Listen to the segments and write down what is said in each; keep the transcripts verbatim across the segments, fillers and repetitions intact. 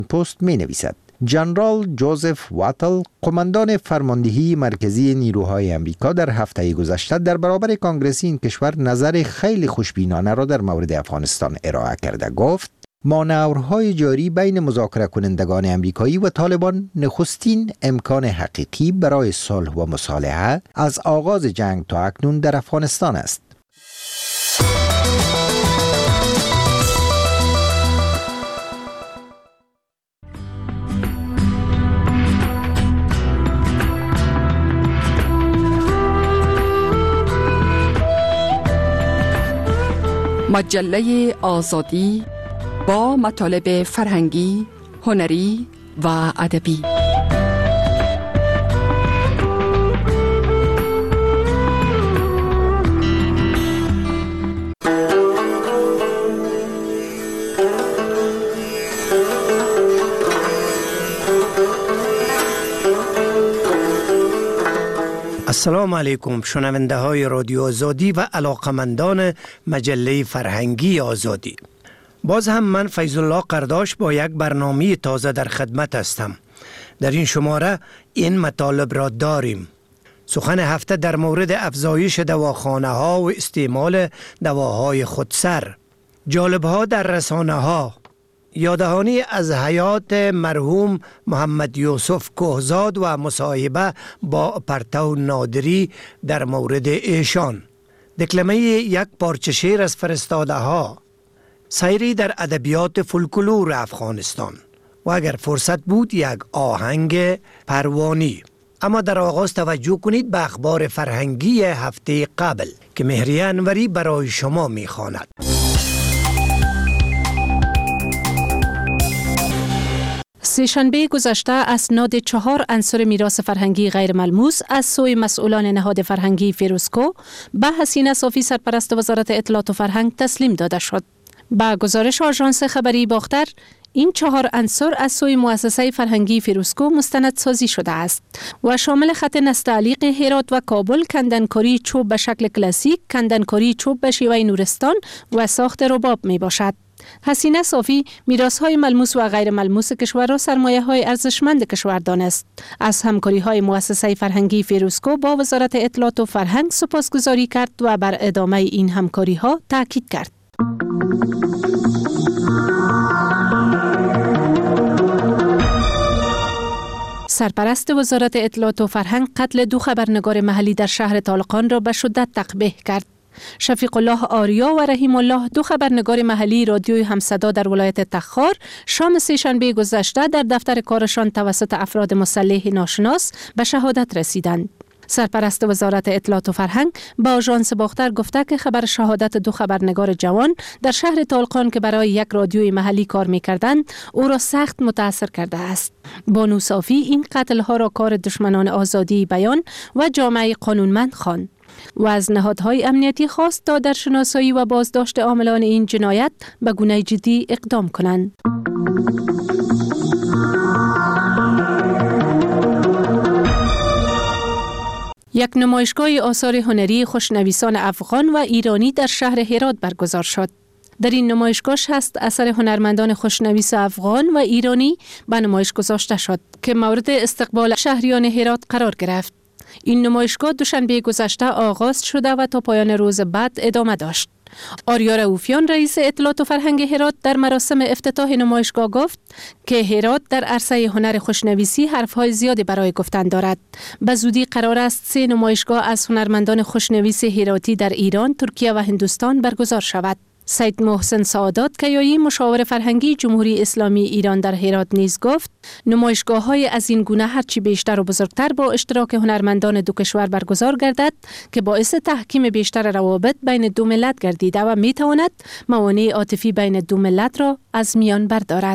پست می نویسد ژنرال جوزف واتل، قماندان فرماندهی مرکزی نیروهای امریکا، در هفته گذشته در برابر کنگرس این کشور نظر خیلی خوشبینانه را در مورد افغانستان ارائه کرده. گفت مانورهای جاری بین مذاکره کنندگان امریکایی و طالبان نخستین امکان حقیقی برای صلح و مصالحه از آغاز جنگ تا اکنون در افغانستان است. مجله آزادی با مطالب فرهنگی، هنری و ادبی. السلام علیکم شنونده های رادیو آزادی و علاقمندان مجله فرهنگی آزادی. باز هم من فیض الله قرداش با یک برنامه تازه در خدمت هستم. در این شماره این مطالب را داریم: سخن هفته در مورد افزایش دواخانه ها و استعمال دواهای خودسر، جالب ها در رسانه ها، یاددهانی از حیات مرحوم محمد یوسف کوهزاد و مصاحبه با پرتو نادری در مورد ایشان، دکلمه یک پارچه شعر از فرستاده ها، سیری در ادبیات فولکلور افغانستان و اگر فرصت بود یک آهنگ پروانی. اما در آغاز توجه کنید به اخبار فرهنگی هفته قبل که مهریه انوری برای شما می‌خواند. سه‌شنبه گذشته اسناد چهار عنصر میراث فرهنگی غیر ملموس از سوی مسئولان نهاد فرهنگی فیروزکو به حسینه صافی سرپرست وزارت اطلاعات و فرهنگ تسلیم داده شد. با گزارش آژانس خبری باختر، این چهار عنصر از سوی مؤسسه فرهنگی فیروزکو مستندسازی شده است و شامل خط نستعلیق هرات و کابل، کندنکاری چوب به شکل کلاسیک، کندنکاری چوب به شیوه نورستان و ساخت رباب می باشد. حسینه صافی میراث‌های ملموس و غیر ملموس کشور را سرمایه‌های ارزشمند کشور دانست. از همکاری‌های مؤسسه فرهنگی فیروزکو با وزارت اطلاعات و فرهنگ سپاسگزاری کرد و بر ادامه این همکاری‌ها تاکید کرد. سرپرست وزارت اطلاعات و فرهنگ قتل دو خبرنگار محلی در شهر طالقان را به شدت تقبیح کرد. شفیق الله آریا و رحیم الله، دو خبرنگار محلی رادیوی همصدا در ولایت تخار، شام سه‌شنبه گذشته در دفتر کارشان توسط افراد مسلح ناشناس به شهادت رسیدند. سرپرست وزارت اطلاعات و فرهنگ با آژانس باختر گفته که خبر شهادت دو خبرنگار جوان در شهر طالقان که برای یک رادیوی محلی کار می‌کردند او را سخت متاثر کرده است. بانو صافی این قتل‌ها را کار دشمنان آزادی بیان و جامعه قانونمند خواند و از نهادهای امنیتی خواست تا در شناسایی و بازداشت عاملان این جنایت به گونه جدی اقدام کنند. یک نمایشگاه آثار هنری خوشنویسان افغان و ایرانی در شهر هرات برگزار شد. در این نمایشگاه شصت اثر هنرمندان خوشنویس افغان و ایرانی به نمایش گذاشته شد که مورد استقبال شهریان هرات قرار گرفت. این نمایشگاه دوشنبه گذشته آغاز شده و تا پایان روز بعد ادامه داشت. آریا رؤوفیان رئیس اطلاعات و فرهنگ هرات در مراسم افتتاح نمایشگاه گفت که هرات در عرصه هنر خوشنویسی حرفهای زیادی برای گفتن دارد. به زودی قرار است سه نمایشگاه از هنرمندان خوشنویس هراتی در ایران، ترکیه و هندوستان برگزار شود. سید محسن سعادت کیایی، مشاور فرهنگی جمهوری اسلامی ایران در هرات نیز گفت نمایشگاه‌های از این گونه هرچی بیشتر و بزرگتر با اشتراک هنرمندان دو کشور برگزار گردد که باعث تحکیم بیشتر روابط بین دو ملت گردیده و می‌تواند موانع عاطفی بین دو ملت را از میان بردارد.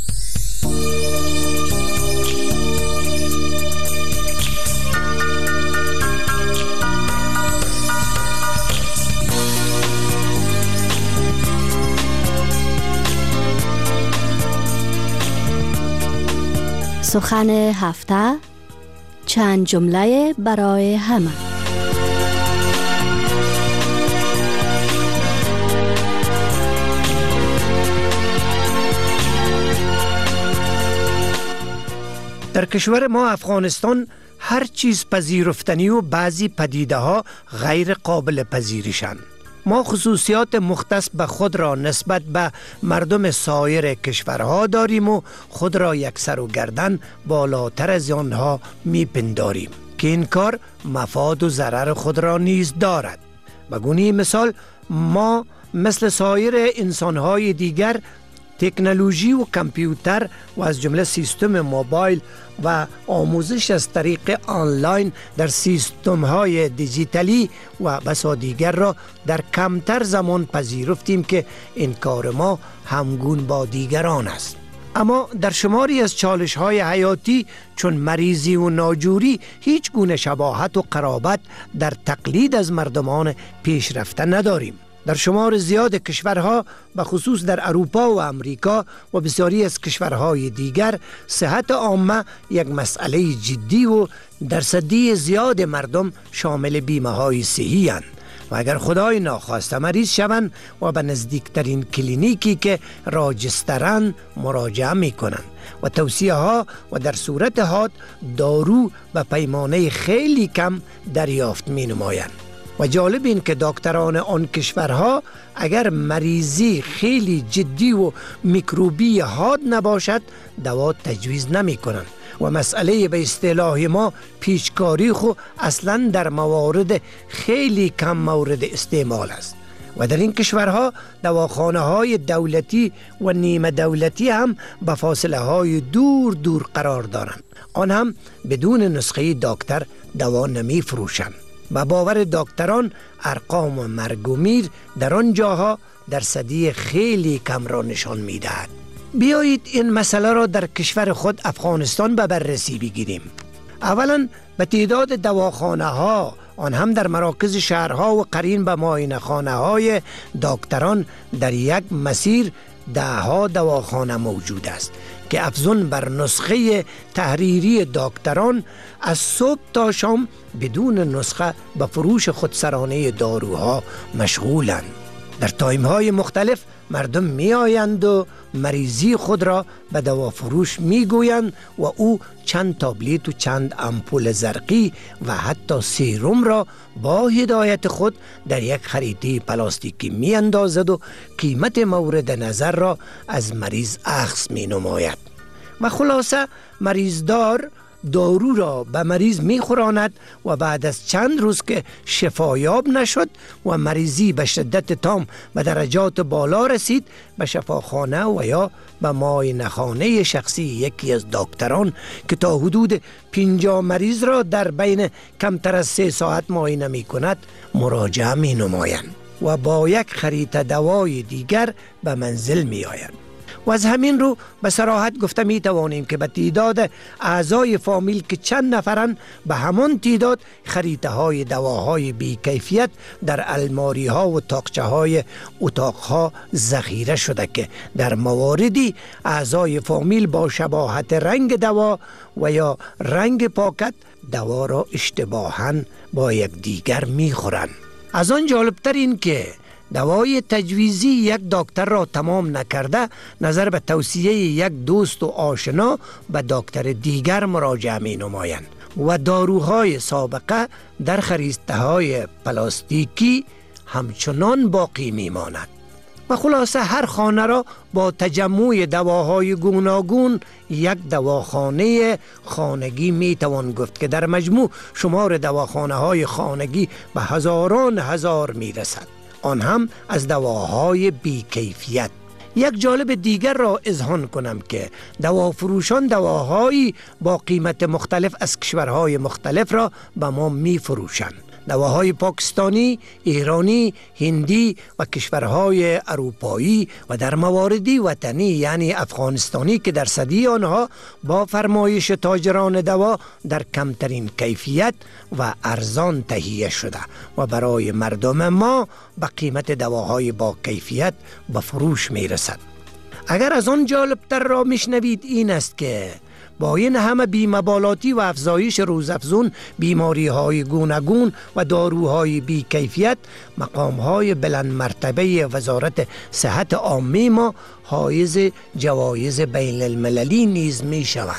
سخن هفته، چند جمله برای همه. در کشور ما افغانستان هر چیز پذیرفتنی و بعضی پدیده ها غیر قابل پذیرشند. ما خصوصیات مختص به خود را نسبت به مردم سایر کشورها داریم و خود را یک سر و گردن بالاتر از آنها میپنداریم که این کار مفاد و ضرر خود را نیز دارد. به گونه مثال ما مثل سایر انسانهای دیگر تکنولوژی و کامپیوتر و از جمله سیستم موبایل و آموزش از طریق آنلاین در سیستم های دیجیتالی و بسا دیگر را در کمتر زمان پذیرفتیم که این کار ما همگون با دیگران است. اما در شماری از چالش های حیاتی چون مریضی و ناجوری هیچ گونه شباهت و قرابت در تقلید از مردمان پیشرفته نداریم. در شمار زیاد کشورها به خصوص در اروپا و امریکا و بسیاری از کشورهای دیگر صحت عامه یک مسئله جدی و درصدی زیاد مردم شامل بیمه های صحی اند و اگر خدای ناخواسته مریض شوند و به نزدیکترین کلینیکی که راجسترن مراجعه می کنند و توصیه ها و در صورت حاد دارو به پیمانه خیلی کم دریافت می نمایند. و جالب این که دکتران آن کشورها اگر مریضی خیلی جدی و میکروبی حاد نباشد دوا تجویز نمی کنند و مسئله به اصطلاح ما پیچکاری خو اصلا در موارد خیلی کم مورد استعمال است و در این کشورها دواخانه های دولتی و نیمه دولتی هم به فاصله های دور دور قرار دارند. آن هم بدون نسخه دکتر دوا نمی فروشند. با باور دکتران ارقام و مرگ و میر در آن جاها درصدی خیلی کم را نشان می دهد. بیایید این مسئله را در کشور خود افغانستان به بررسی بگیریم. اولا به تعداد دواخانه ها آن هم در مراکز شهرها و قرین به معاینه خانه های دکتران در یک مسیر ده ها دواخانه موجود است که افزون بر نسخه تحریری دکتران از صبح تا شام بدون نسخه به فروش خودسرانه داروها مشغولند. در تایم های مختلف مردم می آیند و مریضی خود را به دوا فروش می گویند و او چند تابلیت و چند امپول زرقی و حتی سیروم را با هدایت خود در یک خریطه پلاستیکی می اندازد و قیمت مورد نظر را از مریض اخذ می نماید و خلاصه مریضدار دارو را به مریض می خوراند و بعد از چند روز که شفایاب نشد و مریضی به شدت تام به درجات بالا رسید به شفاخانه و یا به معاینه خانه شخصی یکی از دکتران که تا حدود پنجاه مریض را در بین کمتر از سه ساعت معاینه می کند مراجعه می نمایند و با یک خریطه دوای دیگر به منزل می آیند. و از همین رو به صراحت گفته می توانیم که به تعداد اعضای فامیل که چند نفرن به همان تعداد خریطه های دواهای بی کیفیت در الماری ها و تاقچه های اتاق ها ذخیره شده که در مواردی اعضای فامیل با شباهت رنگ دوا و یا رنگ پاکت دوا را اشتباهاً با یک دیگر می خورند. از آن جالبتر این که دوای تجویزی یک دکتر را تمام نکرده نظر به توصیه یک دوست و آشنا به دکتر دیگر مراجعه می نمایند و داروهای سابقه در خریطه های پلاستیکی همچنان باقی می ماند و خلاصه هر خانه را با تجمع دواهای گوناگون یک دواخانه خانگی می توان گفت که در مجموع شمار دواخانه های خانگی به هزاران هزار می رسد، آن هم از دواهای بیکیفیت. یک جالب دیگر را اذعان کنم که دوافروشان دواهایی با قیمت مختلف از کشورهای مختلف را به ما می فروشند. دواهای پاکستانی، ایرانی، هندی و کشورهای اروپایی و در مواردی وطنی یعنی افغانستانی که درصدی آنها با فرمایش تاجران دوا در کمترین کیفیت و ارزان تهیه شده و برای مردم ما به قیمت دواهای با کیفیت به فروش می رسد. اگر از آن جالبتر را میشنوید این است که با این همه بیمبالاتی و افزایش روزافزون بیماری های گوناگون و داروهای بی کیفیت مقام های بلند مرتبه وزارت صحت عامه ما حایز جوایز بین المللی نیز می شوند.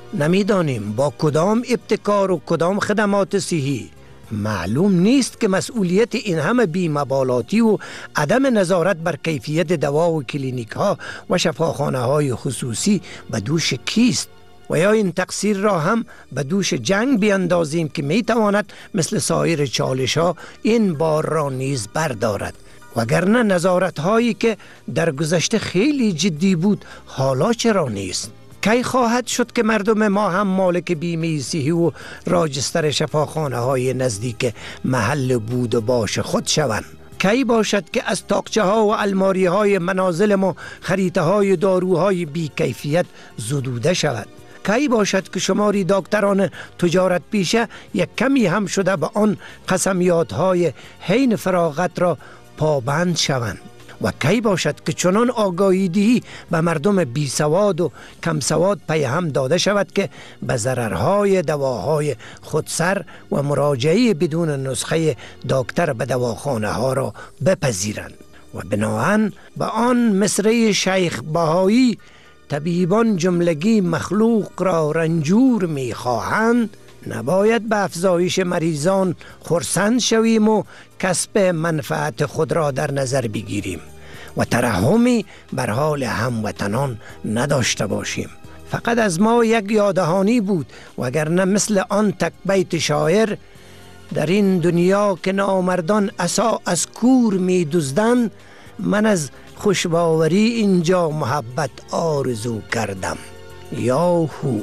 نمیدانیم با کدام ابتکار و کدام خدمات صحی. معلوم نیست که مسئولیت این همه بی‌مبالاتی و عدم نظارت بر کیفیت دوا و کلینیک ها و شفاخانه های خصوصی به دوش کیست، و یا این تقصیر را هم به دوش جنگ بیندازیم که می تواند مثل سایر چالش ها این بار را نیز بردارد. وگرنه نظارت هایی که در گذشته خیلی جدی بود حالا چرا نیست؟ کی خواهد شد که مردم ما هم مالک بیمه صحی و راجستر شفاخانه های نزدیک محل بود و باش خود شوند؟ کی باشد که از تاقچه ها و الماری های منازل ما خریطه های داروهای بی کیفیت زدوده شود؟ کی باشد که شماری دکتران تجارت پیشه یک کمی هم شده به آن قسمیات های حین فراغت را پابند شوند؟ و کی باشد که چنان آگاهی دهی به مردم بی سواد و کم سواد پی هم داده شود که به ضررهای دواهای خودسر و مراجعه بدون نسخه دکتر به دواخانه ها را بپذیرند. و بناهن به آن مصرع شیخ بهایی طبیبان جملگی مخلوق را رنجور می خواهند، نباید به افزایش مریضان خرسند شویم و کسب منفعت خود را در نظر بگیریم و ترحمی بر حال هموطنان نداشته باشیم. فقط از ما یک یادهانی بود، وگرنه مثل آن تک بیت شاعر در این دنیا که نامردان عصا از کور می دزدند، من از خوشباوری اینجا محبت آرزو کردم. یاهو.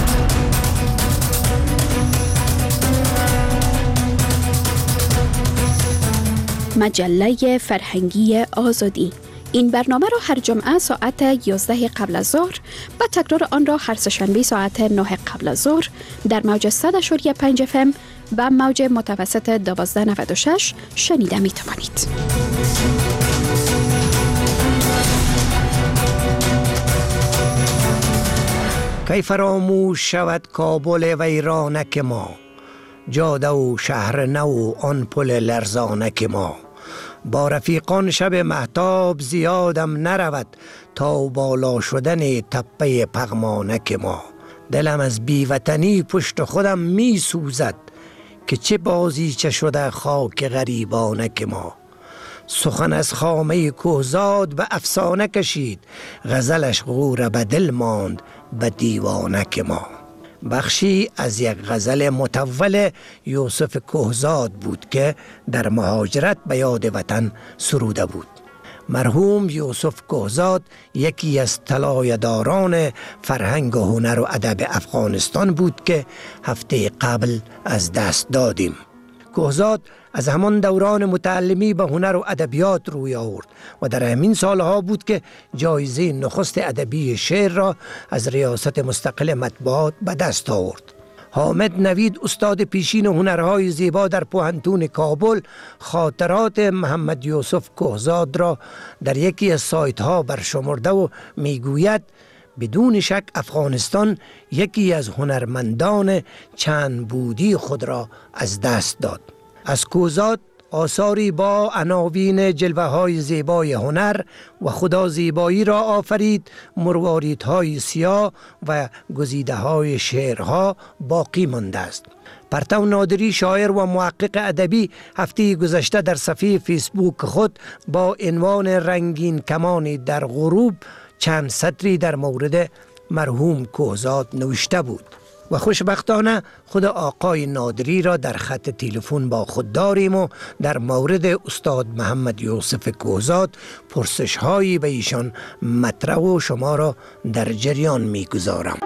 مجله فرهنگی آزادی. این برنامه را هر جمعه ساعت یازده قبل از ظهر و تکرار آن را هر سه‌شنبه ساعت نه قبل از ظهر در موج صد و پنج اف ام و موج متوسط دوازده نود و شش شنیده می توانید. کی فراموش شود کابل ویرانک ما، جاده و شهر نو آن پل لرزانک ما. با رفیقان شب مهتاب زیادم نرود تا بالا شدن تپه پغمانک ما. دلم از بیوطنی پشت خودم می سوزد که چه بازی چه شده خاک غریبانک ما. سخن از خامه کوهزاد به افسانه کشید، غزلش غور به دل ماند به دیوانک ما. بخشی از یک غزل مطول یوسف کوهزاد بود که در مهاجرت به یاد وطن سروده بود. مرحوم یوسف کوهزاد یکی از طلایه‌داران فرهنگ و هنر و ادب افغانستان بود که هفته قبل از دست دادیم. کوهزاد از همان دوران متعلمی به هنر و ادبیات روی آورد و در همین سالها بود که جایزه نخست ادبی شعر را از ریاست مستقل مطبوعات به دست آورد. حامد نوید استاد پیشین هنرهای زیبا در پوهنتون کابل خاطرات محمد یوسف کوهزاد را در یکی از سایت ها برشمرده و میگوید بدون شک افغانستان یکی از هنرمندان چند بودی خود را از دست داد. از کوهزاد آثاری با عناوین جلوه های زیبای هنر و خدا زیبایی را آفرید، مروارید های سیاه و گزیده های شعرها باقی مانده است. پرتو نادری شاعر و محقق ادبی هفته گذشته در صفحه فیسبوک خود با عنوان رنگین کمانی در غروب چند سطری در مورد مرحوم کوهزاد نوشته بود و خوشبختانه خود آقای نادری را در خط تلفن با خود داریم و در مورد استاد محمد یوسف کوهزاد پرسش هایی به ایشان مطرح و شما را در جریان می گذارم.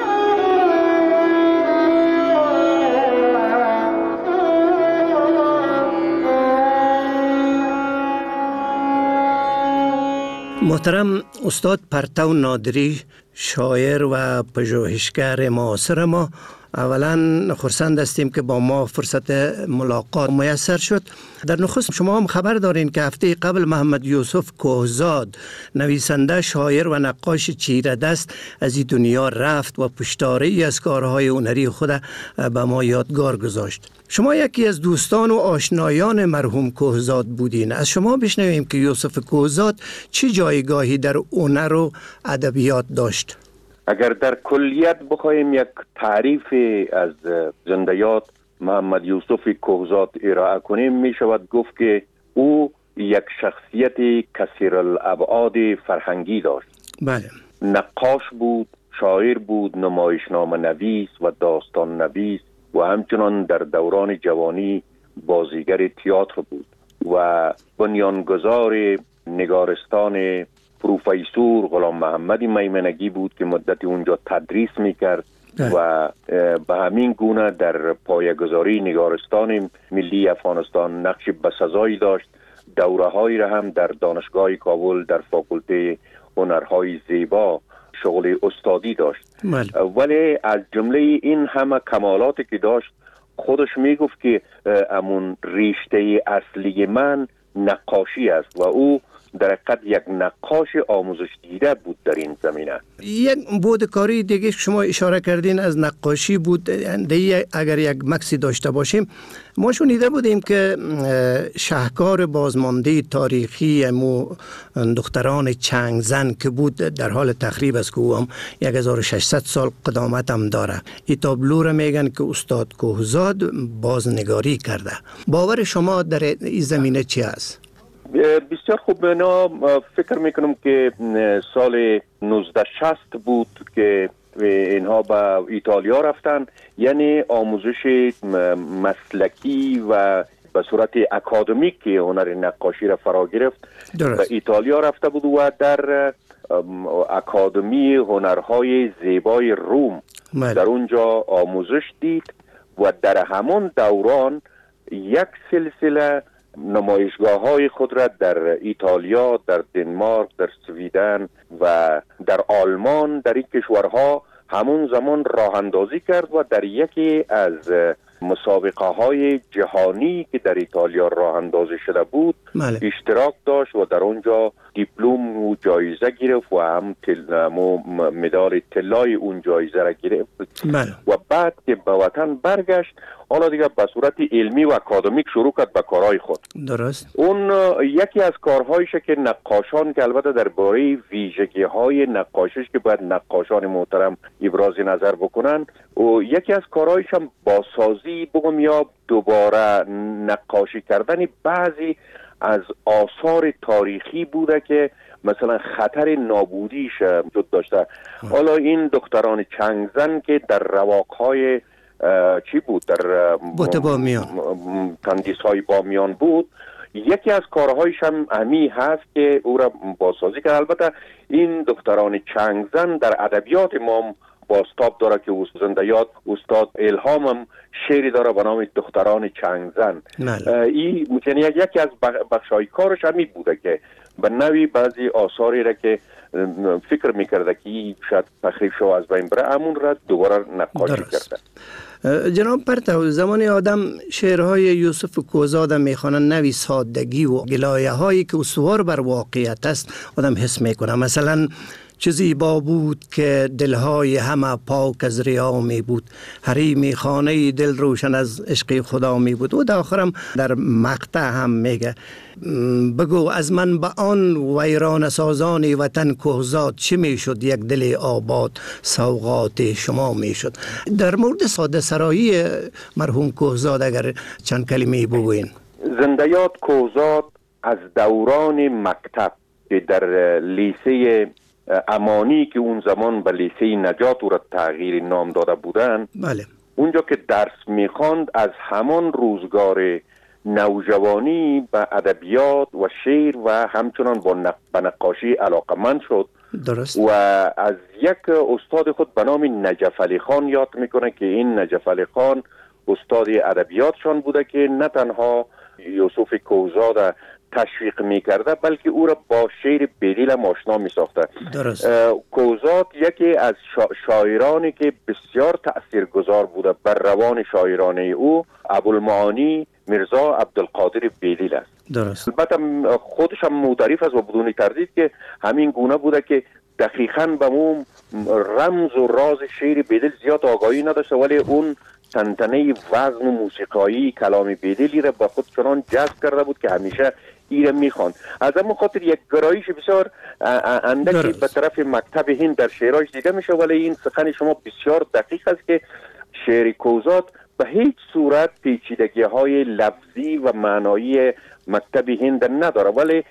محترم استاد پرتو نادری، شاعر و پژوهشگر معاصر ما، اولا خرسند هستیم که با ما فرصت ملاقات میسر شد. در نخست شما هم خبر دارین که هفته قبل محمد یوسف کوهزاد، نویسنده، شاعر و نقاش چیره دست، از این دنیا رفت و پشتاری از کارهای هنری خود به ما یادگار گذاشت. شما یکی از دوستان و آشنایان مرحوم کوهزاد بودین. از شما بشنویم که یوسف کوهزاد چه جایگاهی در هنر و ادبیات داشت. اگر در کلیت بخوایم یک تعریف از زنده یاد محمد یوسف کوهزاد ارائه کنیم، می شود گفت که او یک شخصیت کثیر الابعاد فرهنگی داشت. بله. نقاش بود، شاعر بود، نمایشنامه نویس و داستان نویس و همچنان در دوران جوانی بازیگر تئاتر بود و بنیانگذار نگارستان پروفیسور غلام محمد میمنگی بود که مدتی اونجا تدریس میکرد و به همین گونه در پایه‌گذاری نگارستان ملی افغانستان نقش بسزایی داشت. دوره هایی را هم در دانشگاه کابل در فاکولته هنرهای زیبا شغل استادی داشت. مل. ولی از جمله این همه کمالاتی که داشت خودش میگفت که امون ریشته اصلی من نقاشی است و او در حقیقت یک نقاش آموزش دیده بود در این زمینه. یک بود کاری دیگه شما اشاره کردین از نقاشی بود. دیگه اگر یک مکسی داشته باشیم، ما شنیده بودیم که شاهکار بازمانده تاریخی مو دختران چنگزن که بود در حال تخریب است که او هم هزار و ششصد سال قدامت هم داره. این تابلو را میگن که استاد کوهزاد بازنگاری کرده. باور شما در این زمینه چی است؟ بسیار خوب. من فکر میکنم که سال نوزده شصت بود که اینها به ایتالیا رفتن، یعنی آموزش مسلکی و به صورت اکادمیک که هنر نقاشی را فرا گرفت. به ایتالیا رفته بود و در اکادمی هنرهای زیبای روم مل. در اونجا آموزش دید و در همان دوران یک سلسله نمایشگاه های خود را در ایتالیا، در دنمارک، در سویدن و در آلمان، در این کشورها همون زمان راه اندازی کرد و در یکی از مسابقه های جهانی که در ایتالیا راه اندازی شده بود ماله. اشتراک داشت و در اونجا دیپلم و جایزه گرفت و هم تل... مدال طلای اون جایزه را گرفت ماله. و بعد که به وطن برگشت حالا دیگه به صورت علمی و اکادمیک شروع کرد به کارهای خود. درست. اون یکی از کارهایش که نقاشان که البته درباره ویژگی های نقاشش که باید نقاشان محترم ابراز نظر بکنن و یکی از کارهایش هم بازسازی بگم یا دوباره نقاشی کردن بعضی از آثار تاریخی بوده که مثلا خطر نابودیش وجود داشته. حالا این دختران چنگزن که در رواقهای چی بود در بوته بامیان تندیس های بامیان بود، یکی از کارهایش هم امی هست که او را بازسازی کرد. البته این دختران چنگزن در ادبیات ما بازتاب داره که زنده یاد استاد الهام هم شعری داره به نام دختران چنگزن. این یعنی یکی از بخشای کارش همین بوده که به نوی بعضی آثاری را که فکر میکرده که شاید تخریب شو از بین بره همون را دوباره نقاشی کرده. جناب پرتو، زمان آدم شعرهای یوسف کوهزاد میخوانن نوی سادگی و گلایه هایی که استوار بر واقعیت است آدم حس میکنه. مثلا چیزی با بود که دلهای همه پاک از ریا می بود، حریم خانه دل روشن از عشق خدا می بود. و در آخرم در مقطع هم میگه بگو از من به آن ویران سازان وطن کوهزاد چه می شد، یک دل آباد سوغات شما می شد. در مورد ساده سرایی مرحوم کوهزاد اگر چند کلمه بگوین. زنده یاد کوهزاد از دوران مکتب که در لیسه امانی که اون زمان به لیسه نجات او را تغییر نام داده بودن، بله. اونجا که درس میخواند از همان روزگار نوجوانی به ادبیات و شعر و همچنان با نق... به نقاشی علاقمند شد. درست. و از یک استاد خود به نام نجف علی خان یاد میکنه که این نجف علی خان استاد ادبیاتشان بوده که نه تنها یوسف کوهزاد تشویق میکرده بلکه او را با شعر بدیل هم آشنا میساخته. کوهزاد یکی از شا... شاعرانی که بسیار تاثیرگذار بوده بر روان شاعرانه او ابوالمعانی میرزا عبدالقادر بدیل است. درست. البته خودش هم معترف است و بدون تردید که همین گونه بوده که دقیقاً به اون رمز و راز شعر بدیل زیاد آگاهی نداشته، ولی اون تنتنه وزن و موسیقایی کلام بدیلی را به خود چنان جذب کرده بود که همیشه ایره میخوان. از همون خاطر یک گرایش بسیار اندکی به طرف مکتب هند در شعرهایش دیده میشه. ولی این سخن شما بسیار دقیق است که شعر کوزات به هیچ صورت پیچیدگی های لفظی و معنایی مکتب هند نداره، ولی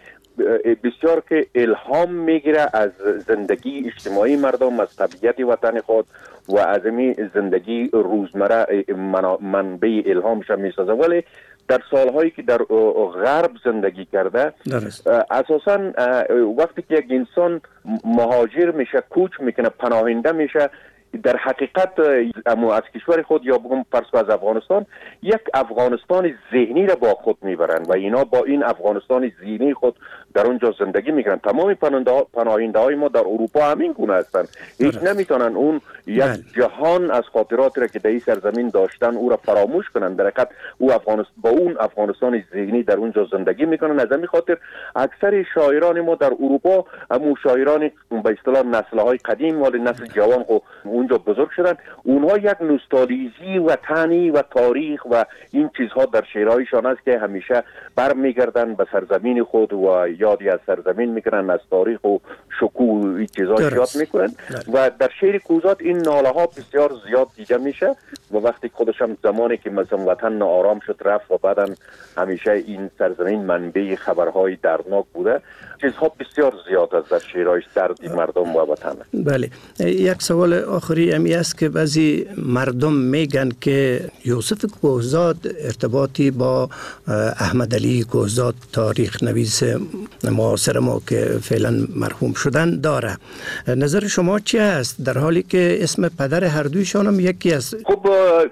بسیار که الهام میگیره از زندگی اجتماعی مردم، از طبیعت وطن خود و از این زندگی روزمره منبع الهامش میسازه. ولی در سالهایی که در غرب زندگی کرده درست. اساساً وقتی که یک انسان مهاجر میشه، کوچ میکنه، پناهنده میشه، در حقیقت اما از کشور خود یا بگم فرض از افغانستان یک افغانستان ذهنی را با خود میبرند و اینا با این افغانستان ذهنی خود در اونجا زندگی میکنن. تمام پناهنده های ما در اروپا همین گونه هستند، هیچ نمیتونن اون یک جهان از خاطراتی را که در این سرزمین داشتن او را فراموش کنن. در حقیقت او افغانستان با اون افغانستان ذهنی در اونجا زندگی میکنن. از همین خاطر اکثر شاعران ما در اروپا همون شاعران به اصطلاح نسل‌های قدیم ولی نسل جوان خو اونجا بزرگ شدن، اونها یک نوستالژی وطنی و تاریخ و این چیزها در شعرهایشان است که همیشه برمیگردن به سرزمین خود و یادی از سرزمین میکنن، از تاریخ و شکوه این چیزها یاد میکنن. و در شعر کوزات این ناله ها بسیار زیاد دیده میشه و وقتی خودش هم زمانی که مثلا وطن ناآرام شد رفت و بعدا همیشه این سرزمین منبع خبرهای دردناک بوده، چیزها بسیار زیاد از در شعرهایش دردی مردم و وطن. بله، یک سوال آخری امی است که بعضی مردم میگن که یوسف کوهزاد ارتباطی با احمد علی کوهزاد تاریخ نویس معاصر ما که فعلا مرحوم شدن داره. نظر شما چی است در حالی که اسم پدر هر دویشان هم یکی است؟ خب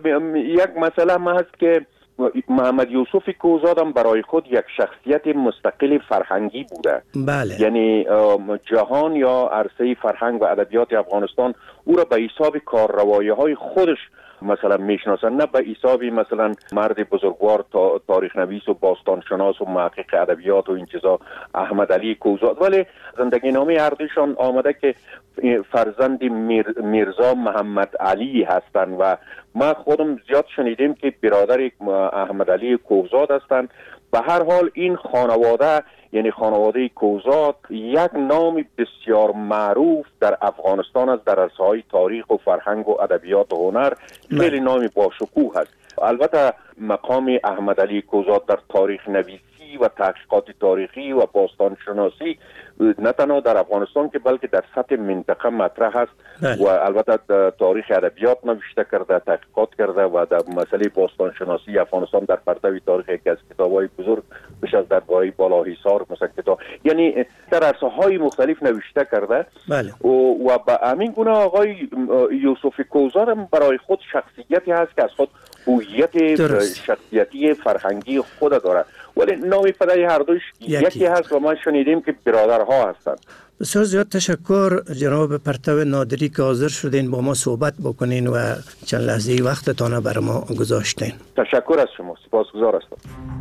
یک مسئله ما هست که محمد یوسف کوهزاد هم برای خود یک شخصیت مستقل فرهنگی بوده. بله. یعنی جهان یا عرصه فرهنگ و ادبیات افغانستان او را به حساب کارروایی‌های خودش مثلا میشناسن، نه به حسابی مثلا مرد بزرگوار تاریخ نویس و باستانشناس و محقق ادبیات و این چیزا احمد علی کوهزاد. ولی زندگی نامه هر دوشان آمده که فرزند میر میرزا محمد علی هستند و ما خودم زیاد شنیدیم که برادر احمد علی کوهزاد هستند. به هر حال این خانواده یعنی خانواده کوهزاد یک نام بسیار معروف در افغانستان است، در عرصه‌های تاریخ و فرهنگ و ادبیات و هنر خیلی نامی با شکوه است. البته مقام احمد علی کوهزاد در تاریخ نویسی و تحقیقات تاریخی و باستان شناسی نه تنها در افغانستان که بلکه در سطح منطقه مطرح است و البته تاریخ ادبیات نوشته کرده، تحقیقات کرده و در مسئله باستان شناسی افغانستان در پرتو تاریخ یکی از کتاب‌های بزرگ بش از درباره بالاحصار مثلا کتاب، یعنی در عرصه‌های مختلف نوشته کرده. بله. و, و به همین گونه آقای یوسف کوهزاد هم برای خود شخصیتی هست که از خود هویت شخصیتی فرهنگی خود داره، ولی نام پدر هر دوش یکی, یکی هست و ما شنیدیم که برادرها هستند. بسیار زیاد تشکر جناب پرتو نادری که حاضر شدین با ما صحبت بکنین و چند لحظه وقتتان بر ما گذاشتین. تشکر از شما، سپاسگزار هستم.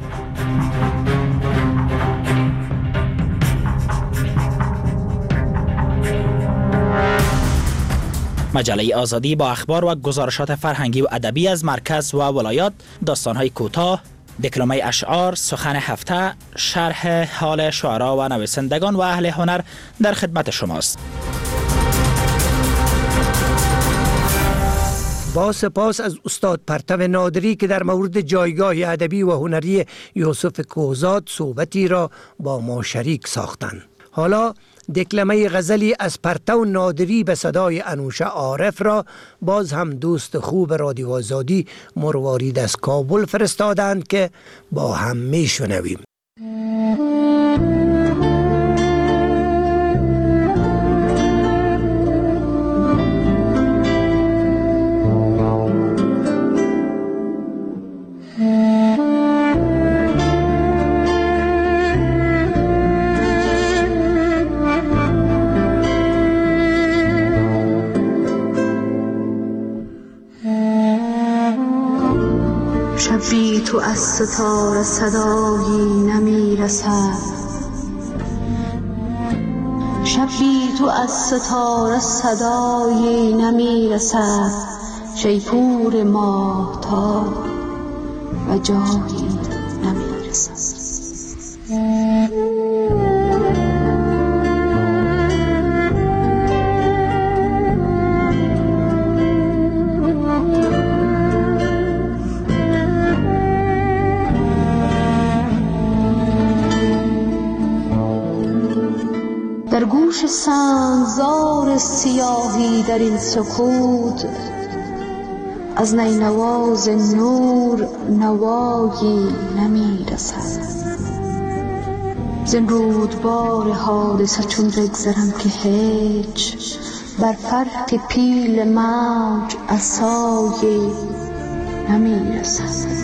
مجله آزادی با اخبار و گزارشات فرهنگی و ادبی از مرکز و ولایات، داستان‌های کوتاه، دکلمه اشعار، سخن هفته، شرح حال شعرا و نویسندگان و اهل هنر در خدمت شماست. با سپاس از استاد پرتو نادری که در مورد جایگاه ادبی و هنری یوسف کوهزاد صحبتی را با ما شریک ساختند. حالا دکلمه غزلی از پرتو نادری به صدای انوشه عارف را باز هم دوست خوب رادیو آزادی مروارید از کابل فرستادند که با هم می شنویم. شبی تو از ستاره صدایی نمی رسد، شبی تو از ستاره صدایی نمی رسد، شیپور ماهتاب و جایی نمی رسد. در گوش سنگزار سیاهی در این سکوت از نینواز نور نوایی نمی رسد. زین رودبار حادثه چون بگذرم که هیچ بر فرط پیل موج عصایی نمی رسد.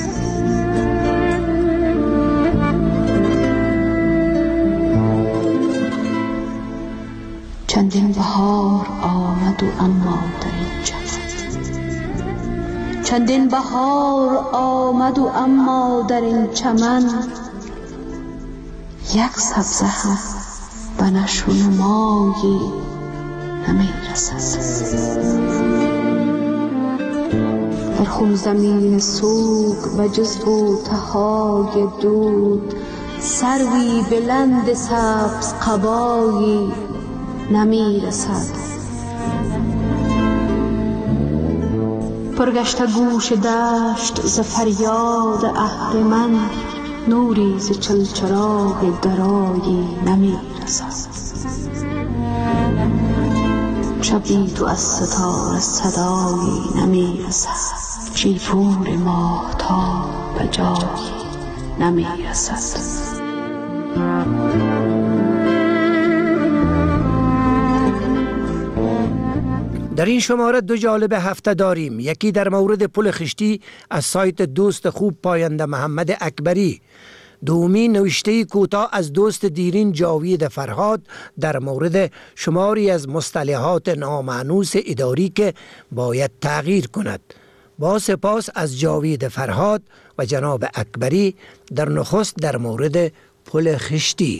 چندین بهار آمد و اما در این چمن، چندین بهار آمد و اما در این چمن یک سبزه هم به نشو و نمایی نمی رسد. در خون زمین سوگ و جز بوتهای دود سروی بلند سبز قبایی نمی رسد. پرگشت گوش دشت ز فریاد اهرمن نوری ز چلچراغ درایی نمی رسد. شبی تو از ستاره صدایی نمی رسد. شیپور ماهتاب به جایی نمی رسد. در این شماره دو جالب هفته داریم. یکی در مورد پل خشتی از سایت دوست خوب پاینده محمد اکبری. دومی نوشته کوتاه از دوست دیرین جاوید فرهاد در مورد شماری از مصطلحات نامانوس اداری که باید تغییر کند. با سپاس از جاوید فرهاد و جناب اکبری در نخست در مورد پل خشتی.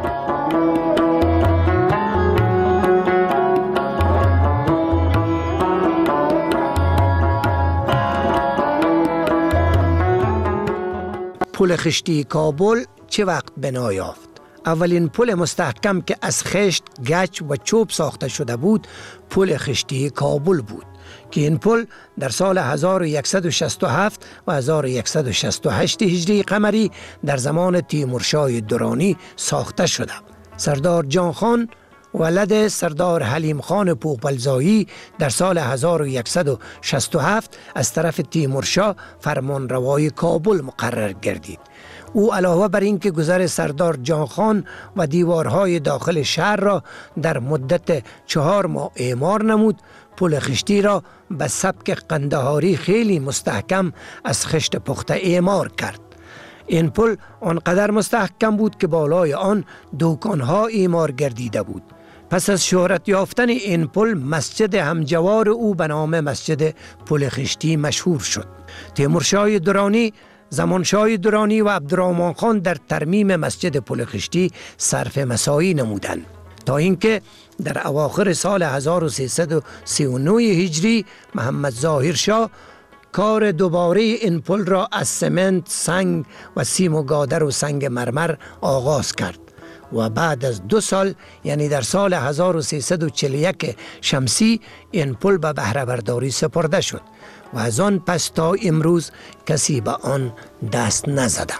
پل خشتی کابل چه وقت بنا یافت؟ اولین پل مستحکم که از خشت، گچ و چوب ساخته شده بود پل خشتی کابل بود که این پل در سال هزار و صد و شصت و هفت و هزار و صد و شصت و هشت هجری قمری در زمان تیمورشاه درانی ساخته شده. سردار جان خان ولد سردار حلیم خان پوپلزایی در سال هزار و صد و شصت و هفت از طرف تیمورشاه فرمانروای کابل مقرر گردید. او علاوه بر اینکه گذر سردار جان خان و دیوارهای داخل شهر را در مدت چهار ماه اعمار نمود، پل خشتی را به سبک قندهاری خیلی مستحکم از خشت پخته اعمار کرد. این پل آنقدر مستحکم بود که بالای آن دوکانها اعمار گردیده بود. پس از شهرت یافتن این پل مسجد همجوار او به نام مسجد پل خشتی مشهور شد. تیمورشاه درانی، زمانشاه درانی و عبدالرحمن خان در ترمیم مسجد پل خشتی صرف مساعی نمودند تا اینکه در اواخر سال هزار و سیصد و سی و نه هجری محمد ظاهر شاه کار دوباره این پل را از سمنت، سنگ و سیم و گادر و سنگ مرمر آغاز کرد و بعد از دو سال یعنی در سال هزار و سیصد و چهل و یک شمسی این پل به بهره برداری سپرده شد و از آن پس تا امروز کسی به آن دست نزده.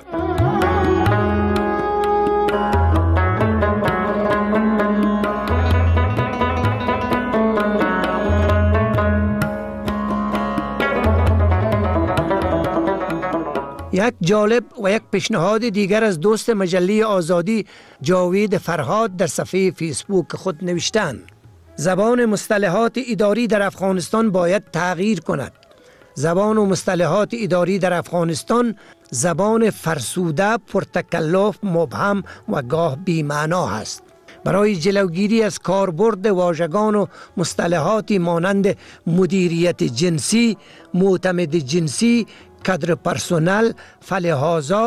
یک جالب و یک پیشنهاد دیگر از دوست مجله آزادی جاوید فرهاد در صفحه فیسبوک خود نوشتند: زبان مصطلحات اداری در افغانستان باید تغییر کند. زبان و مصطلحات اداری در افغانستان زبان فرسوده، پرتکلف، مبهم و گاه بی‌معنا است. برای جلوگیری از کاربرد واژگان و مصطلحاتی مانند مدیریت جنسی، معتمد جنسی، کادر پرسنل، فلحاظا،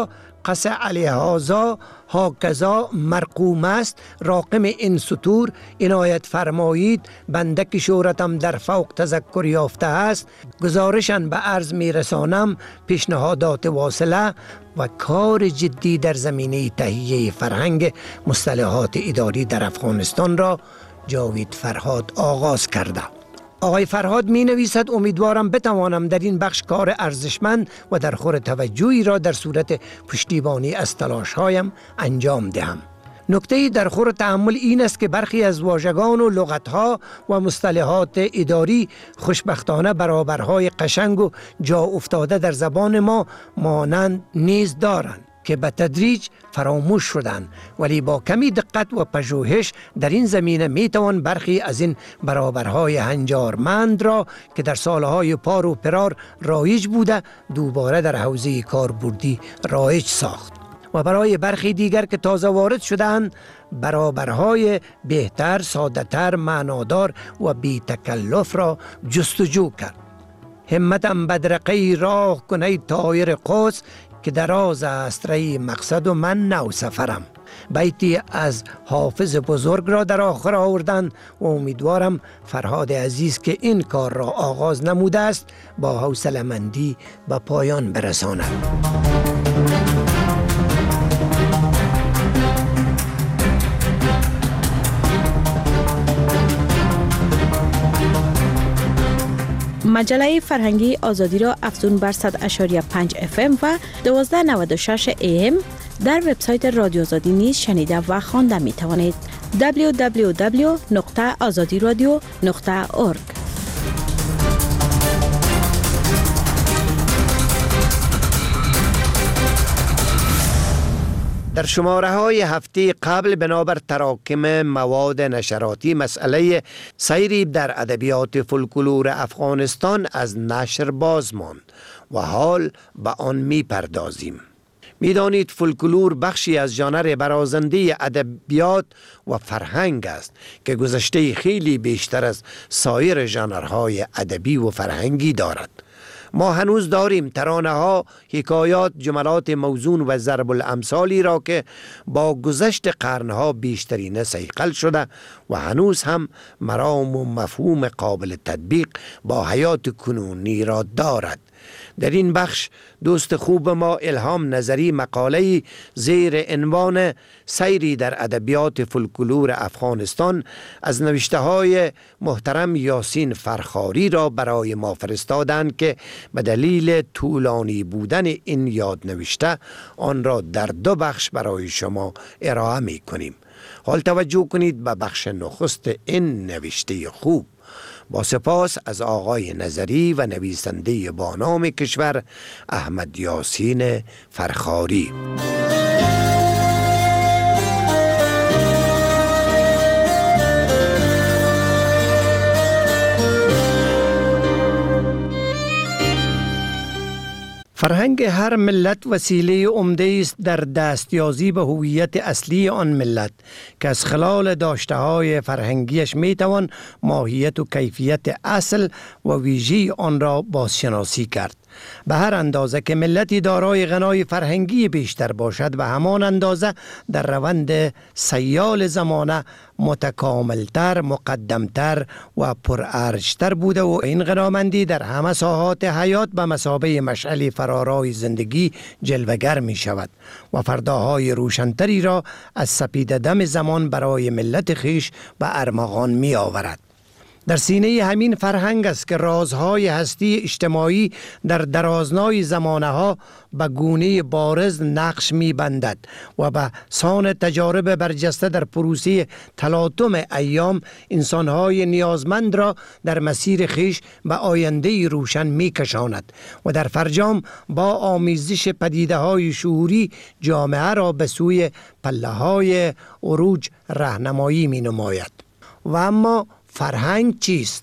قص علیه هازا هاکذا مرقوم است راقم این سطور عنایت فرمایید بنده که شهرتم در فوق تذکر یافته است گزارشن به عرض میرسانم پیشنهادات واصله و کار جدی در زمینه تهیه فرهنگ مصطلحات اداری در افغانستان را جاوید فرهاد آغاز کرده. آقای فرهاد می نویسد امیدوارم بتوانم در این بخش کار ارزشمند و در خور توجهی را در صورت پشتیبانی از تلاش‌هایم انجام دهم. نکته در خور تأمل این است که برخی از واژگان و لغت‌ها و مصطلحات اداری خوشبختانه برابرهای قشنگ و جا افتاده در زبان ما مانند نیز دارند که به تدریج فراموش شدند، ولی با کمی دقت و پژوهش در این زمینه میتوان برخی از این برابرهای هنجارمند را که در سالهای پار و پرار رایج بوده دوباره در حوزه کاربردی رایج ساخت و برای برخی دیگر که تازه وارد شدند برابرهای بهتر، ساده‌تر، معنادار و بی تکلف را جستجو کرد. همتم بدرقه راه کنی طایر قوس که دراز است ری مقصد و من نو سفرم. بیتی از حافظ بزرگ را در آخر آوردن و امیدوارم فرهاد عزیز که این کار را آغاز نموده است با حوصله‌مندی به پایان برساند. مجله فرهنگی آزادی را افزون بر صد و پنج و پنج اف ام و دویست و نود و شش ای ام در وبسایت رادیو آزادی نیز شنیده و خوانده می توانید. دبلیو دبلیو دبلیو نقطه آزادی رادیو نقطه اورگ. در شماره های هفته قبل بنابر تراکم مواد نشراتی مسئله سیری در ادبیات فولکلور افغانستان از نشر باز ماند و حال به آن می پردازیم. می دانید فولکلور بخشی از ژانر برازنده ادبیات و فرهنگ است که گذشته خیلی بیشتر از سایر ژانرهای ادبی و فرهنگی دارد. ما هنوز داریم ترانه ها، حکایات، جملات موزون و ضرب الامثالی را که با گذشت قرنها بیشترین صیقل شده و هنوز هم مرام و مفهوم قابل تطبیق با حیات کنونی را دارد. در این بخش دوست خوب ما الهام نظری مقاله‌ای زیر عنوان سیری در ادبیات فولکلور افغانستان از نوشته‌های محترم یاسین فرخاری را برای ما فرستادند که به دلیل طولانی بودن این یاد نوشته آن را در دو بخش برای شما ارائه می کنیم. حال توجه کنید به بخش نخست این نوشته خوب. با سپاس از آقای نظری و نویسنده با نام کشور احمد یاسین فرخاری. فرهنگ هر ملت وسیله عمده است در دستیابی به هویت اصلی آن ملت که از خلال داشته‌های فرهنگیش میتوان ماهیت و کیفیت اصل و ویژه آن را بازشناسی کرد. به هر اندازه که ملتی دارای غنای فرهنگی بیشتر باشد و همان اندازه در روند سیال زمانه متکاملتر، مقدمتر و پرارجتر بوده و این غنامندی در همه ساحات حیات به مثابه مشعل فرارای زندگی جلوگر می شود و فرداهای روشنتری را از سپیده دم زمان برای ملت خیش به ارمغان می آورد. در سینه همین فرهنگ است که رازهای هستی اجتماعی در درازنای زمانه ها به گونه بارز نقش می بندد و به سان تجارب برجسته در پروسه تلاطم ایام انسانهای نیازمند را در مسیر خیش به آینده روشن می کشاند و در فرجام با آمیزش پدیده های شعوری جامعه را به سوی پله های عروج راهنمایی می نماید. و اما فرهنگ چیست؟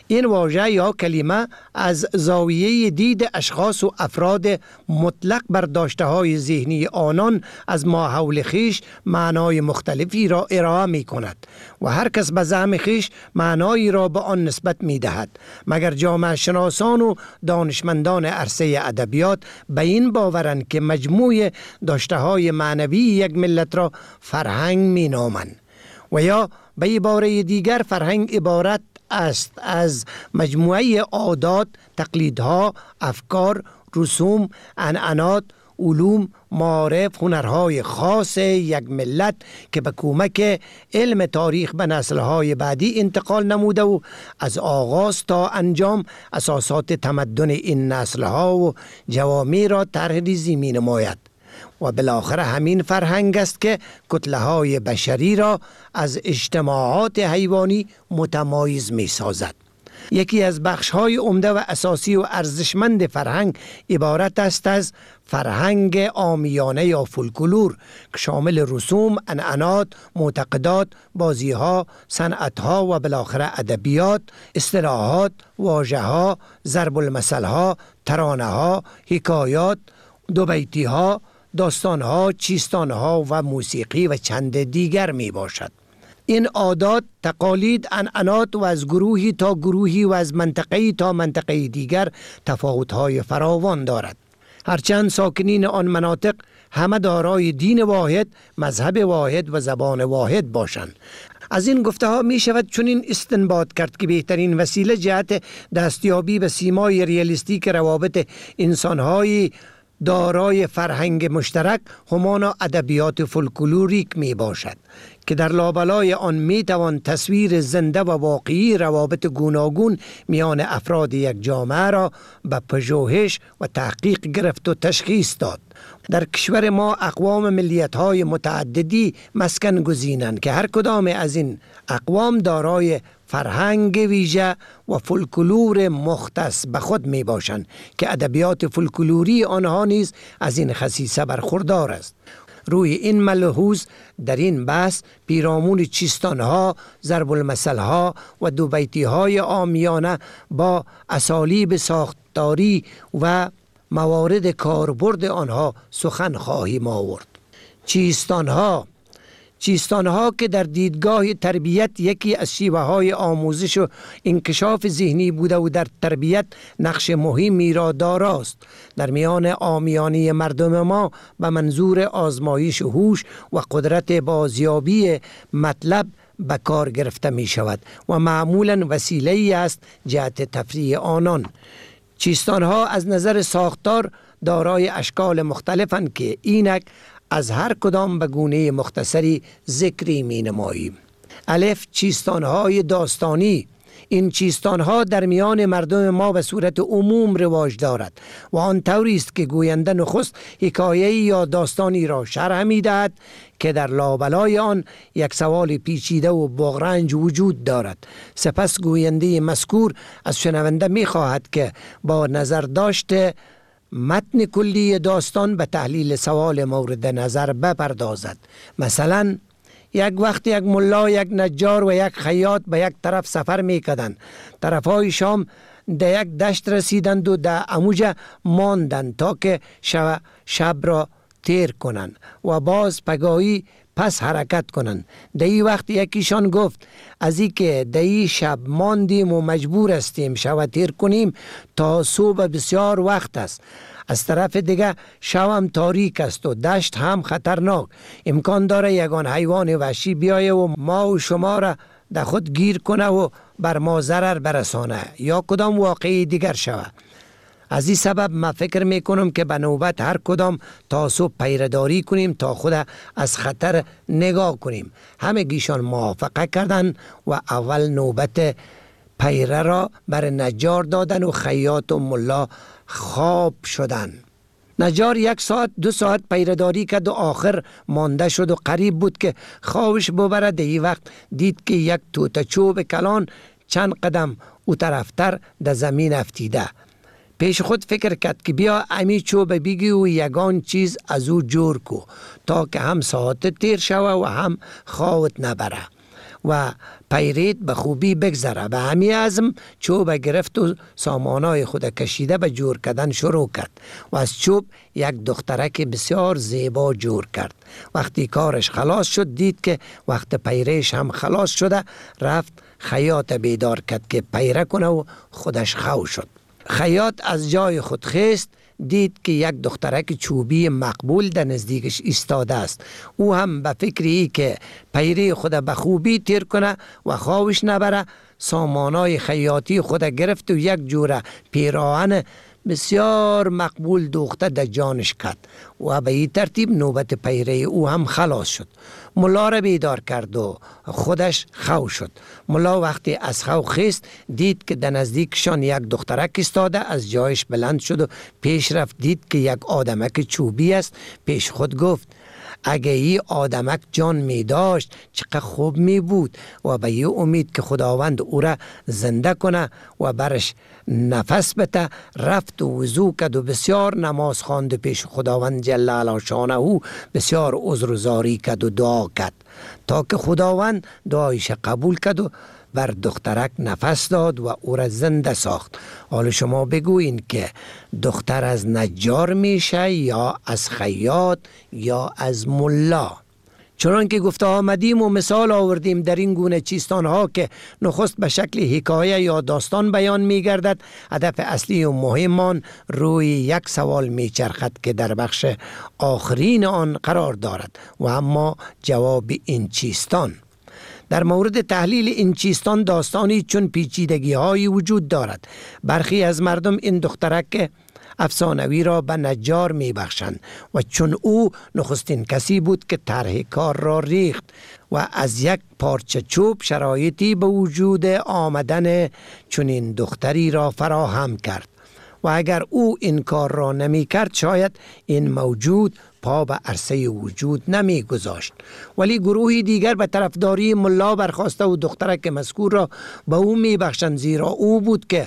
این واژه یا کلمه از زاویه دید اشخاص و افراد مطلق بر داشته های ذهنی آنان از ما حول خیش معنای مختلفی را ارائه می کند و هر کس به زعم خیش معنایی را به آن نسبت می دهد، مگر جامعه شناسان و دانشمندان عرصه ادبیات به این باورند که مجموع داشته های معنوی یک ملت را فرهنگ می نامند. و یا به عباره دیگر فرهنگ عبارت است از مجموعه عادات، تقلیدها، افکار، رسوم، عنعنات، علوم، معارف، هنرهای خاص یک ملت که به کمک علم تاریخ به نسلهای بعدی انتقال نموده و از آغاز تا انجام اساسات تمدن این نسلها و جوامع را طرح ریزی می نماید. و بالاخره همین فرهنگ است که کتله های بشری را از اجتماعات حیوانی متمایز می سازد. یکی از بخش های عمده و اساسی و ارزشمند فرهنگ عبارت است از فرهنگ عامیانه یا فولکلور که شامل رسوم، عنعنات، معتقدات، بازیها، صنعتها و بالاخره ادبیات، اصطلاحات، واژه‌ها، ضرب المثل‌ها، ترانه‌ها، حکایات، دوبیتی‌ها، داستانها، چیستانها و موسیقی و چند دیگر می باشد. این عادات، تقالید، عنعنات و از گروهی تا گروهی و از منطقه‌ای تا منطقه دیگر تفاوت‌های فراوان دارد. هرچند ساکنین آن مناطق همه دارای دین واحد، مذهب واحد و زبان واحد باشند. از این گفته ها می شود چنین استنباط کرد که بهترین وسیله جهت دستیابی به سیمای ریالیستیک روابط انسان‌های دارای فرهنگ مشترک همان ادبیات فولکلوریک می باشد که در لابلای آن می توان تصویر زنده و واقعی روابط گوناگون میان افراد یک جامعه را به پژوهش و تحقیق گرفت و تشخیص داد. در کشور ما اقوام ملیت‌های متعددی مسکن گزینند که هر کدام از این اقوام دارای فرهنگ ویژه و فولکلور مختص به خود می باشند که ادبیات فولکلوری آنها نیز از این خصیصه برخوردار است. روی این ملحوظ در این بحث پیرامون چیستانها، ضرب المثلها و دوبیتی‌های عامیانه با اسالیب ساختاری و موارد کاربرد آنها سخن خواهیم آورد. چیستانها چیستانها که در دیدگاه تربیت یکی از شیوه های آموزش و انکشاف ذهنی بوده و در تربیت نقش مهمی را داراست. در میان عامیانه مردم ما به منظور آزمایش هوش و قدرت بازیابی مطلب به کار گرفته می شود و معمولا وسیله‌ای است جهت تفریح آنان. چیستانها از نظر ساختار دارای اشکال مختلفند که اینک از هر کدام به گونه مختصری ذکری می نماییم. الف، چیستانهای داستانی. این چیستانها در میان مردم ما به صورت عموم رواج دارد و آن طوری است که گوینده نخست حکایه‌ای یا داستانی را شرح می دهد که در لابلای آن یک سوال پیچیده و بغرنج وجود دارد. سپس گوینده مذکور از شنونده می خواهد که با نظر داشته متن کلی داستان به تحلیل سوال مورد نظر بپردازد. مثلا یک وقت یک ملا، یک نجار و یک خیاط به یک طرف سفر میکردند. طرفهای شام در یک دشت رسیدند و در اموجه ماندند تا که شب, شب را تیر کنند و باز پگاهی پس حرکت کنند. در این وقت یکیشان گفت از این که در این شب ماندیم و مجبور استیم شب تیر کنیم تا صبح بسیار وقت است. از طرف دیگه شب هم تاریک است و دشت هم خطرناک. امکان داره یگان حیوان وحشی بیایه و ما و شما را در خود گیر کنه و بر ما ضرر برسانه یا کدام واقعی دیگر شود. از این سبب من فکر میکنم که به نوبت هر کدام تا صبح پیرداری کنیم تا خود از خطر نگاه کنیم. همه گیشان موافقه کردن و اول نوبت پیره را بر نجار دادن و خیاط و ملا خواب شدن. نجار یک ساعت دو ساعت پیرداری کرد و آخر مانده شد و قریب بود که خوابش ببره. در این وقت دید که یک توته چوب کلان چند قدم او طرفتر در زمین افتیده. پیش خود فکر کرد که بیا امی چوب بگی و یگان چیز از او جور کو تا که هم ساعت تیر شوه و هم خوابت نبره. و پیرید به خوبی بگذره. به همین عزم چوب گرفت و سامانای خود کشیده به جور کردن شروع کرد و از چوب یک دخترک بسیار زیبا جور کرد. وقتی کارش خلاص شد دید که وقت پیریش هم خلاص شده، رفت خیاط بیدار کرد که پیره کنه و خودش خو شد. خیاط از جای خود خیست، دید که یک دخترک چوبی مقبول در نزدیکش ایستاده است. او هم به فکری که پیری خود به خوبی تیر کنه و خواهش نبره، سامانای خیاطی خود گرفت و یک جوره پیراهن بسیار مقبول دوخته در جانش کرد و به این ترتیب نوبت پیری او هم خلاص شد. ملا را بیدار کرد و خودش خو شد. ملا وقتی از خو خیست دید که در نزدیکشان یک دخترک استاده، از جایش بلند شد و پیش رفت، دید که یک آدمک چوبی است. پیش خود گفت اگه این آدمک جان می داشت چقدر خوب می بود و به یه امید که خداوند او را زنده کنه و برش نفس بده. رفت و وضو کرد و بسیار نماز خواند پیش خداوند جل علی شانه او، بسیار عذر و زاری کرد و دعا کرد تا که خداوند دعایش قبول کرد و بر دخترک نفس داد و او را زنده ساخت. حالا شما بگوین که دختر از نجار میشه یا از خیاط یا از ملا؟ چنان که گفته آمدیم و مثال آوردیم در این گونه چیستان ها که نخست به شکل حکایه یا داستان بیان می گردد، هدف اصلی و مهمان روی یک سوال می چرخد که در بخش آخرین آن قرار دارد و اما جواب این چیستان. در مورد تحلیل این چیستان داستانی چون پیچیدگی هایی وجود دارد. برخی از مردم این دخترک افسانوی را به نجار می بخشند و چون او نخستین کسی بود که طرح کار را ریخت و از یک پارچه چوب شرایطی به وجود آمدن چنین دختری را فراهم کرد و اگر او این کار را نمی کرد شاید این موجود پا به عرصه وجود نمی گذاشت. ولی گروهی دیگر به طرفداری ملا برخاسته و دخترک مذکور را به او می بخشند، زیرا او بود که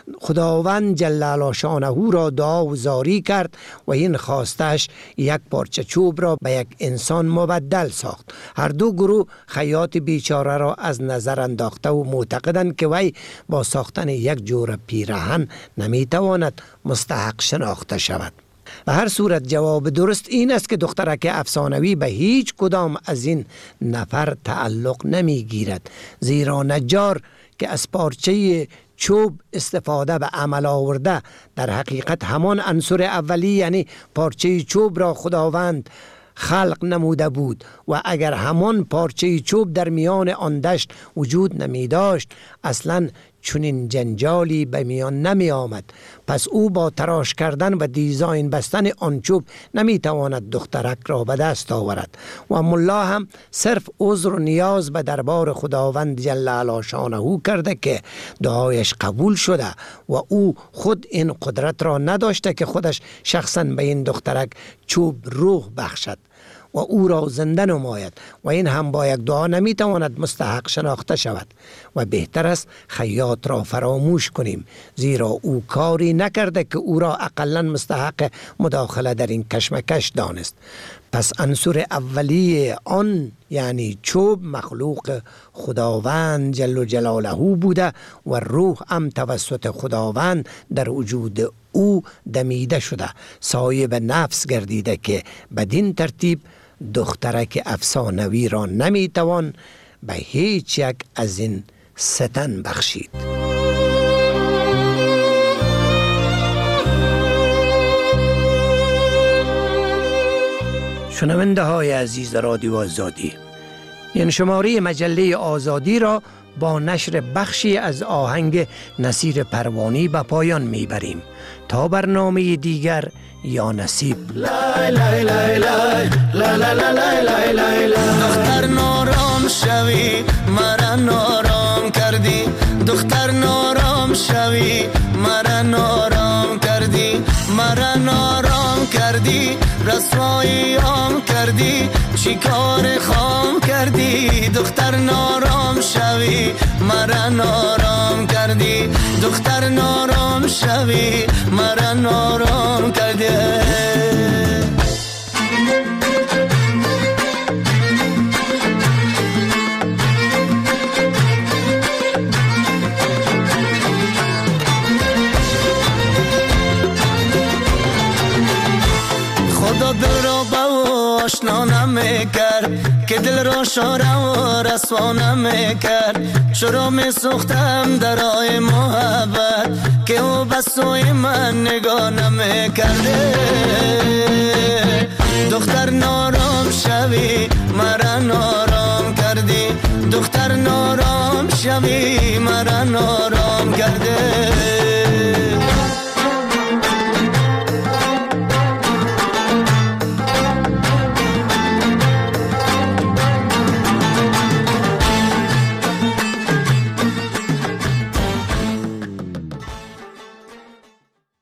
خداوند جل علی شانه را دعا و زاری کرد و این خواستش یک پارچه چوب را به یک انسان مبدل ساخت. هر دو گروه خیاط بیچاره را از نظر انداخته و معتقدند که وی با ساختن یک جور پیراهن نمی تواند مستحق شناخته شود. به هر صورت جواب درست این است که دخترک افسانوی به هیچ کدام از این نفر تعلق نمی گیرد، زیرا نجار که از پارچه چوب استفاده به عمل آورده در حقیقت همان عنصر اولی یعنی پارچه چوب را خداوند خلق نموده بود و اگر همان پارچه چوب در میان آن دشت وجود نمی داشت اصلا چنین جنجالی به میان نمی آمد. پس او با تراش کردن و دیزاین بستن آن چوب نمی تواند دخترک را به دست آورد و ملا هم صرف عذر و نیاز به دربار خداوند جل علی شانه کرده که دعایش قبول شده و او خود این قدرت را نداشته که خودش شخصا به این دخترک چوب روح بخشد و او را زنده نماید و این هم با یک دعا نمیتواند مستحق شناخته شود و بهتر است خیاط را فراموش کنیم، زیرا او کاری نکرده که او را اقلا مستحق مداخله در این کشمکش دانست. پس عنصر اولی آن یعنی چوب مخلوق خداوند جل جلاله بوده و روح هم توسط خداوند در وجود او دمیده شده، صاحب نفس گردیده که بدین ترتیب دخترک افسانوی را نمیتوان به هیچ یک از این ستن بخشید. شنونده های عزیز رادیو آزادی، این شماره مجله آزادی را با نشر بخشی از آهنگ نصیر پروانی به پایان میبریم. تا برنامه دیگر یا نصیب. لای لای لای لای لای لای لای لای دختر نارام شوی مرا نارام کردی، دختر نارام شوی مرا نارام کردی، مرا نارام کردی، رسواییام کردی، چی کار خام کردی، دختر نارام شوی مرا نارام کردی، دختر نارام شوی مرا نارام کردی. میکرد که دل را شاره و رسوا نمیکرد. چرا میسوختم درای محبت که او به سوی من نگاه نمیکرده. دختر نارام شوی مرا نارام کردی، دختر نارام شوی مرا نارام کرده.